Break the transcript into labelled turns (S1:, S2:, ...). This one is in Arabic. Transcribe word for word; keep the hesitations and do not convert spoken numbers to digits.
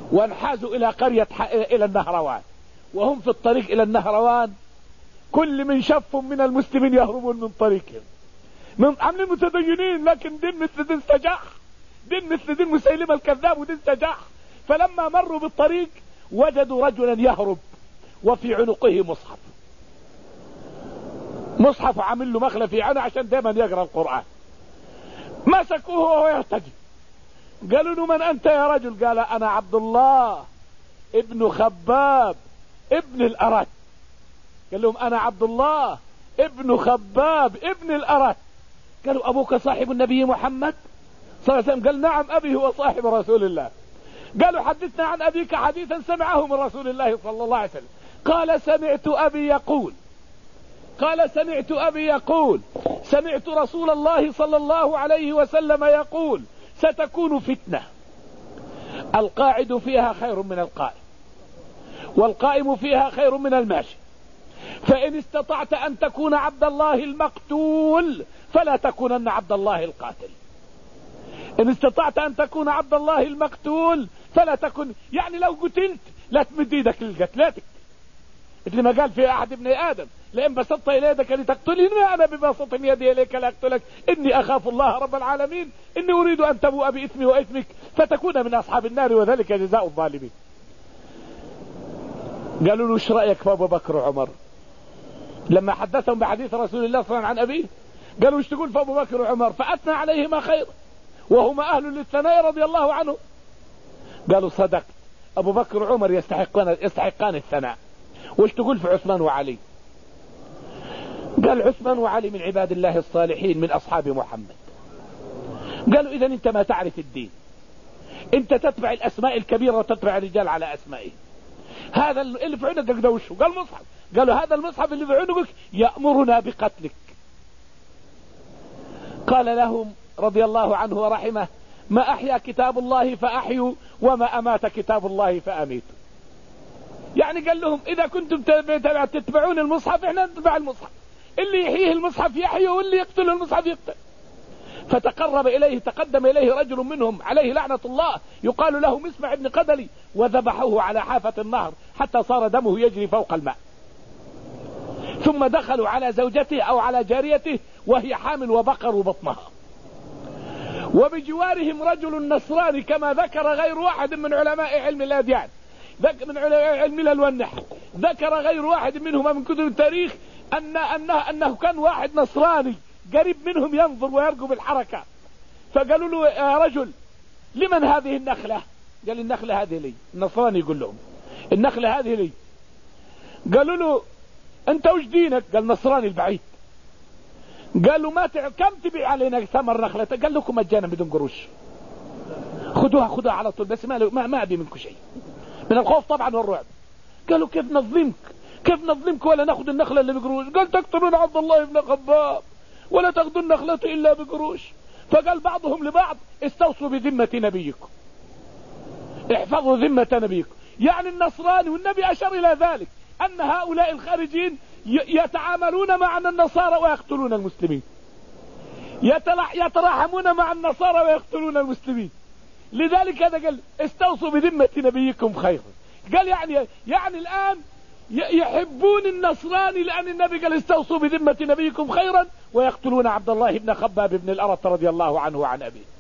S1: وانحازوا الى قرية الى النهروان، وهم في الطريق الى النهروان كل من شف من المسلمين يهربون من طريقهم، من عاملين متدينين لكن دين مثل دين سجاح، دين مثل دين مسيلمة الكذاب ودين سجاح. فلما مروا بالطريق وجدوا رجلا يهرب وفي عنقه مصحف، مصحف عامل له مخلة في عينه عشان دايما يقرأ القرآن. مسكوه وهو يرتجي، قالوا له من انت يا رجل؟ قال انا عبد الله ابن خباب ابن الارت. قال لهم انا عبد الله ابن خباب ابن الارت. قالوا ابوك صاحب النبي محمد صلى الله عليه وسلم؟ قال نعم ابي هو صاحب رسول الله. قالوا حدثنا عن ابيك حديثا سمعه من رسول الله صلى الله عليه وسلم. قال سمعت ابي يقول قال سمعت ابي يقول سمعت رسول الله صلى الله عليه وسلم يقول ستكون فتنة القاعد فيها خير من القائم، والقائم فيها خير من الماشي، فإن استطعت أن تكون عبد الله المقتول فلا تكونن عبد الله القاتل. إن استطعت أن تكون عبد الله المقتول فلا تكن، يعني لو قتلت لا تمد يدك للقتلاتك، مثل ما قال في أحد ابن آدم لئن بسطت إلى يدك لتقتلني أنا ببسط يدي إليك لأقتلك إني أخاف الله رب العالمين إني أريد أن تبوء بإثمي وإثمك فتكون من أصحاب النار وذلك جزاء الظالمين. قالوا له ايش رأيك في أبو بكر وعمر؟ لما حدثهم بحديث رسول الله صلى الله عليه وسلم عن أبيه قالوا ايش تقول في أبو بكر وعمر؟ فأثنى عليهما خير وهما أهل للثناء رضي الله عنه. قالوا صدقت، أبو بكر وعمر يستحقان يستحقان الثناء. وش تقول في عثمان وعلي؟ قال عثمان وعلي من عباد الله الصالحين من أصحاب محمد. قالوا إذا أنت ما تعرف الدين، أنت تتبع الأسماء الكبيرة وتتبع الرجال على أسمائهم. هذا اللي في عنقك ده وشه؟ قال مصحف. قالوا هذا المصحف اللي في عنقك يأمرنا بقتلك. قال لهم رضي الله عنه ورحمه ما أحيا كتاب الله فأحيوا وما أمات كتاب الله فأميتوا. يعني قال لهم إذا كنتم تتبعون المصحف احنا نتبع المصحف، اللي يحييه المصحف يحيي واللي يقتله المصحف يقتل. فتقرب إليه تقدم إليه رجل منهم عليه لعنة الله يقال له مسمع بن قدلي وذبحوه على حافة النهر حتى صار دمه يجري فوق الماء. ثم دخلوا على زوجته أو على جاريته وهي حامل وبقروا بطنها، وبجوارهم رجل نصراني كما ذكر غير واحد من علماء علم الأديان من علماء علم الهلال والنحو، ذكر غير واحد منهما من كتب التاريخ أن أنه, أنه كان واحد نصراني قريب منهم ينظر ويرقب الحركة. فقالوا له يا رجل لمن هذه النخلة؟ قال النخلة هذه لي. النصراني يقول لهم النخلة هذه لي. قالوا له أنت وش دينك؟ قال نصراني البعيد. قالوا ما تع... كم تبيع علينا ثمر نخلة؟ قال لكم مجانا بدون قروش، خذوها خذوها على طول بس ما ما, ما أبي منكم شيء، من الخوف طبعا والرعب. قالوا كيف نظلمك كيف نظلمك ولا ناخذ النخلة اللي بقروش؟ قال تقتلون عبد الله بن خباب ولا تاخذوا النخلة إلا بقروش. فقال بعضهم لبعض استوصوا بذمة نبيكم، احفظوا ذمة نبيكم. يعني النصراني والنبي أشار إلى ذلك أن هؤلاء الخارجين يتعاملون مع النصارى ويقتلون المسلمين، يتراحمون مع النصارى ويقتلون المسلمين. لذلك هذا قال استوصوا بذمة نبيكم خيرا. قال يعني يعني الآن يحبون النصراني لأن النبي قال استوصوا بذمة نبيكم خيرا ويقتلون عبد الله بن خباب بن الأرت رضي الله عنه وعن أبيه.